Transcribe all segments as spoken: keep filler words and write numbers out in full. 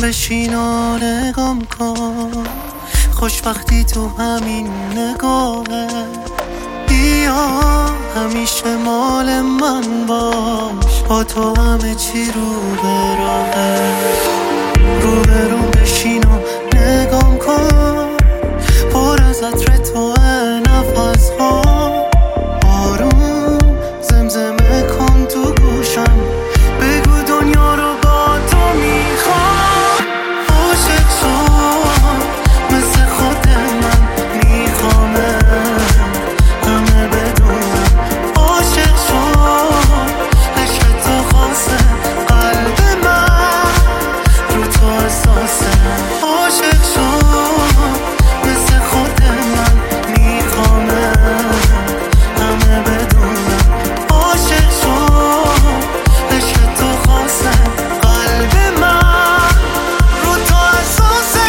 بشین و نگام کن، خوشبختی تو همین نگاهه. بیا همیشه مال من باش، با تو همه چی رو به راهه. رو به رو بشین و نگام کن، پر از عطر توه نفس ها. آروم زمزمه کن تو گوشم، بگو دنیا رو با تو میخوام. عاشق شو مثل خود من میخوامه، همه بدونم. عاشق شو عشق تو خاصه، قلب من رو تو احساسه. عاشق شو مثل خود من میخوامه، همه بدونم. عاشق شو عشق تو خاصه، قلب من رو تو احساسه.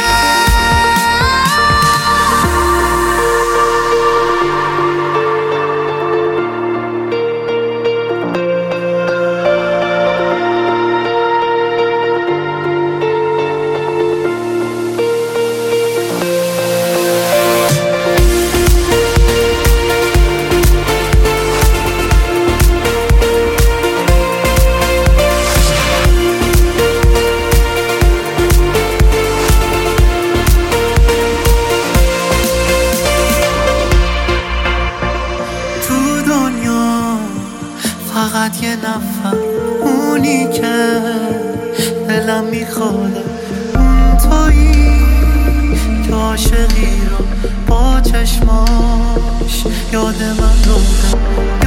فقط یه نفر اونی که دلم میخواد، اون تویی که عاشقی رو با چشماش یاد من رو